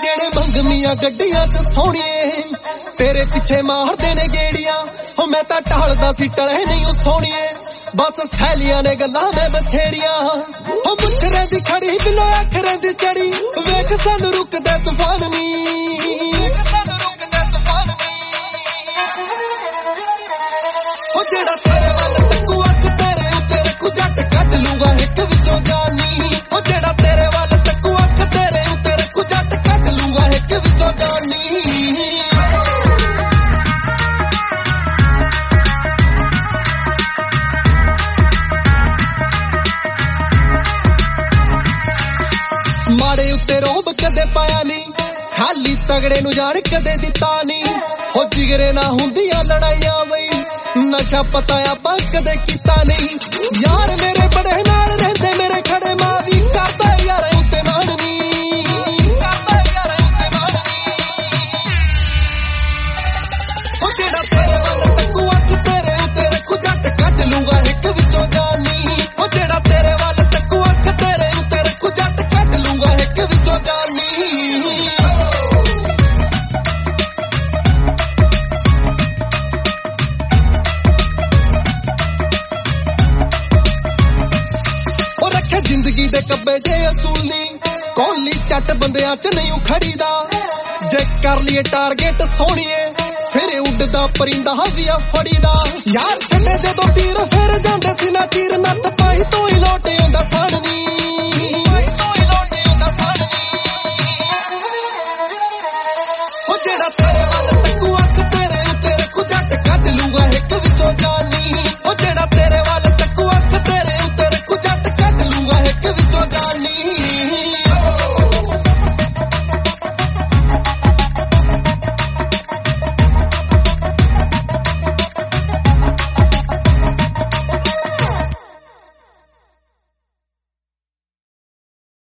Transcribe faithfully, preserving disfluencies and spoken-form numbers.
ਜਿਹੜੇ ਮੰਗਮੀਆਂ ਗੱਡੀਆਂ ਚ ਸੋਹਣੀਏ ਤੇਰੇ ਪਿੱਛੇ ਮਾਰਦੇ ਨੇ ਗੇੜੀਆਂ ਹੋ ਮੈਂ ਤਾਂ ਢਾਲਦਾ ਸੀ ਟਲੇ ਨਹੀਂ ਉਹ ਸੋਹਣੀਏ ਬਸ ਸਹੇਲੀਆਂ ਨੇ ਗੱਲਾਂ ਮੈਂ ਬਥੇਰੀਆਂ ਹੋ ਮੁੱਛਰੇ ਦੀ ਖੜੀ ਬਿਲੋ ਅੱਖਰਾਂ ਦੀ ਚੜੀ ਵੇਖ ਸਾਨੂੰ ਰੁਕਦਾ ਤੂਫਾਨ ਨੀ ਵੇਖ ਸਾਨੂੰ ਰੁਕਦਾ ਤੂਫਾਨ ਨੀ ਹੋ ਜਿਹੜਾ ਤੇਰੇ ਵੱਲ ਤੱਕੂ ਅੱਖ ਤੇਰੇ ਉੱਤੇ ਰੱਖੂ ਜੱਟ ਕੱਢ ਲੂਗਾ ਇੱਕ ਵਿੱਚੋਂ ਜਾਨੀ ਹੋ ਜਿਹੜਾ ਤੇਰੇ ਵੱਲ ਤੱਕੂ ਅੱਖ ਤੇਰੇ ਉੱਤੇ ਰੱਖੂ ਜੱਟ ਕੱਢ ਲੂਗਾ ਇੱਕ ਵਿੱਚੋਂ ਜਾਨੀ ਮਾੜੇ ਉੱਤੇ ਰੋਬ ਕਦੇ ਪਾਇਆ ਨਹੀਂ ਖਾਲੀ ਤਗੜੇ ਨੂੰ ਜਾਣ ਕਦੇ ਦਿੱਤਾ ਨਹੀਂ ਹੋ ਜਿਗਰੇ ਨਾ ਹੁੰਦੀਆਂ ਲੜਾਈਆਂ ਬਈ ਨਸ਼ਾ ਪਤਾ ਆਪਾਂ ਕਦੇ ਕੀਤਾ ਨਹੀਂ ਯਾਰ ਮੇਰੇ ਬੜੇ ਨਾਲ ਰਹਿੰਦੇ ਮੇਰੇ ਖੜੇ ਮਾਂ ਵੀ ਕਰਦਾ ਯਾਰ ਉੱਤੇ ਮਾਣ ਨਹੀਂ ਕਰਦਾ ਯਾਰ ਉੱਤੇ ਮਾਣ ਨਹੀਂ ਹੋ ਜਿਹੜਾ ਤੇਰੇ ਵੱਲ ਤੱਕੂ ਅੱਖ ਤੇਰੇ ਉੱਤੇ ਰੱਖੂ ਜੱਟ ਕੱਢ ਲੂਗਾ ਇੱਕ ਵਿੱਚੋਂ ਜਾਨੀ ਹੋ ਜਿਹੜਾ ਤੇਰੇ ਵੱਲ ਤੱਕੂ ਅੱਖ ਤੇਰੇ ਉੱਤੇ ਰੱਖੂ ਜੱਟ ਕੱਢ ਲੂਗਾ ਇੱਕ ਵਿੱਚੋਂ ਜਾਨੀ ਜ਼ਿੰਦਗੀ ਦੇ ਕੱਬੇ ਜੇ ਅਸੂਲ ਨਹੀਂ ਕੋਲੀ ਚੱਟ ਬੰਦਿਆਂ ਚ ਨਹੀਂ ਉਖੜੀਦਾ ਜੇ ਕਰ ਲਈਏ ਟਾਰਗੇਟ ਸੋਹਣੀਏ ਫਿਰ ਉੱਡਦਾ ਪਰਿੰਦਾ ਵੀ ਆ ਫੜੀਦਾ ਯਾਰ ਛੱਡੇ ਜਦੋਂ ਤੀਰ ਫਿਰ ਜਾਂਦੇ ਸੀ ਨਾ ਚੀਰ ਨੱਥ ਪਾਈ ਤੋਂ ਹੀ ਲੋਟੇ ਆਉਂਦਾ ਸਾੜਨੀ ਪਾਈ ਤੋਂ ਹੀ ਲੋਟੇ ਆਉਂਦਾ ਸਾੜਨੀ ਹੋ ਜਿਹੜਾ ਤੇਰੇ ਵੱਲ ਤੱਕੂ